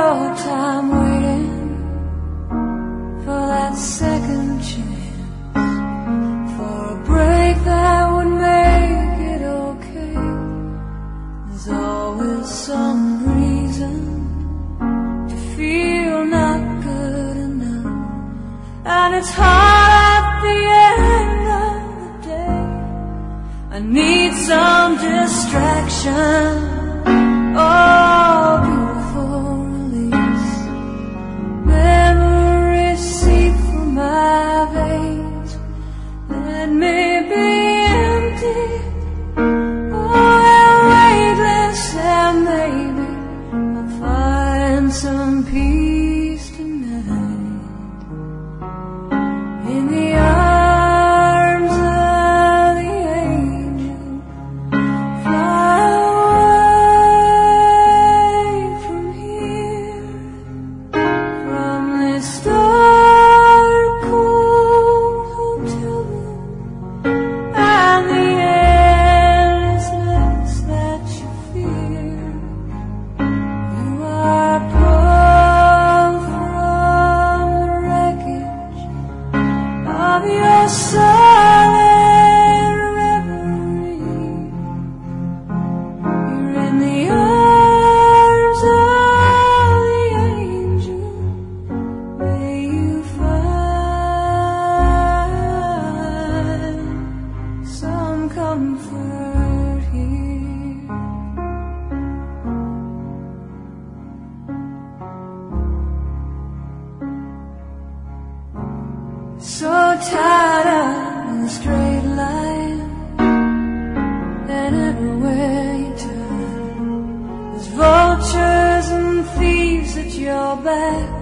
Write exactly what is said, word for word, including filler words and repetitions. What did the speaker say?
your time waiting for that second chance, for a break that would make it okay. There's always some reason to feel not good enough, and it's hard at the end of the day. I need some distraction. Oh, beautiful release. Memories seep through my veins. Let me be empty. Oh, and weightless, and maybe I'll find some peace tonight. In the arms of the angel, fly away from here, from this dark, cold hotel room, and the endlessness that you fear. You are pulled from the wreckage of your silent reverie. You're in the arms of the angel. May you find some comfort here. So tired of the straight line, and everywhere you turn, there's vultures and thieves at your back.